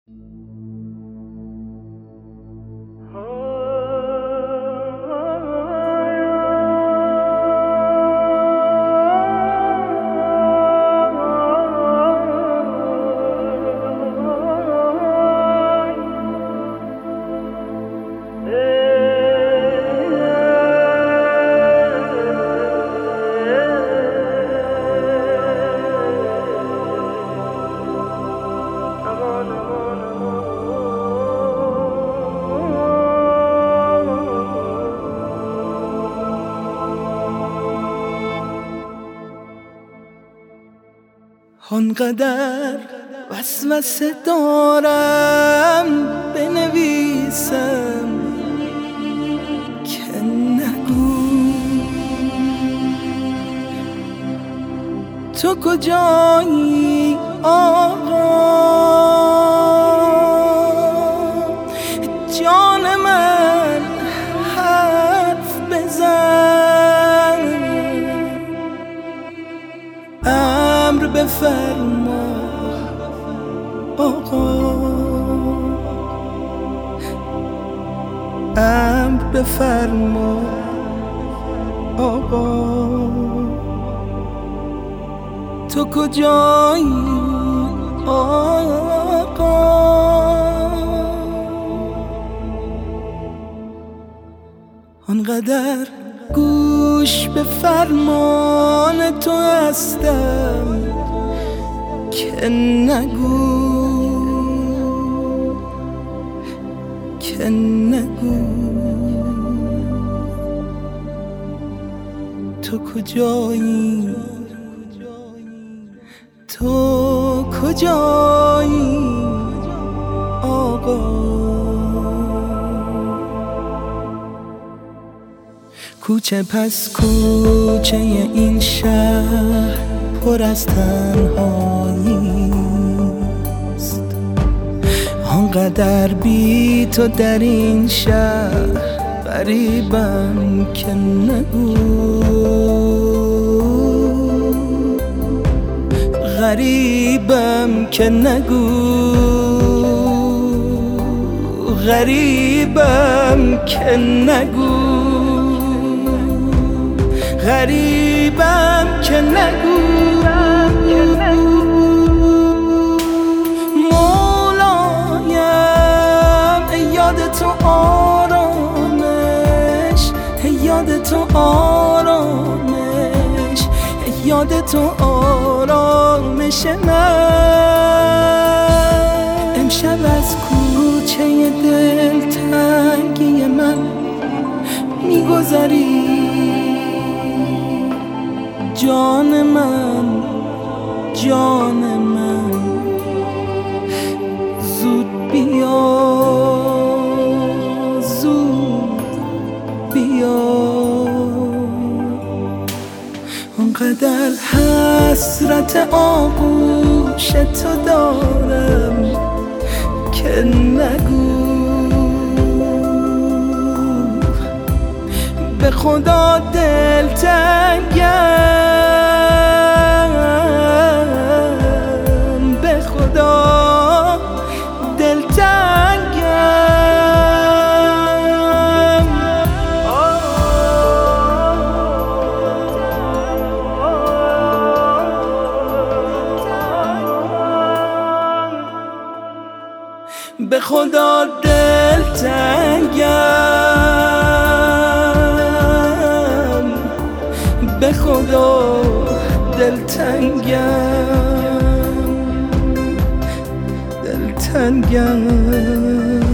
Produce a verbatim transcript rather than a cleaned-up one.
آنقدر وسوسه دارم بنویسم که نگو تو کجایی آقا، جان من حرف بزن، امر بفرما آقا، امر بفرما آقا، تو کجایی آقا. آنقدر گوش به فرمان تو هستم که نگو که نگو تو کجایی، تو کجایی آقا. کوچه پس کوچه این شهر پر از تنهایی است، آنقدر بی تو در این شهر غریبم که نگو، غریبم که نگو، غریبم که نگو، غریبم که نگو. مولایم یاد تو آرامش، یاد تو آرامش، یاد تو آرامش من. امشب از کوچه دلتنگی من میگذری، جان من، جان من، زود بیا، زود بیا. آنقدر حسرت آغوش تو دارم که نگو، به خدا دلتنگم، به خدا دلتنگم. به خدا دلتنگم، به خدا دلتنگم، دلتنگم.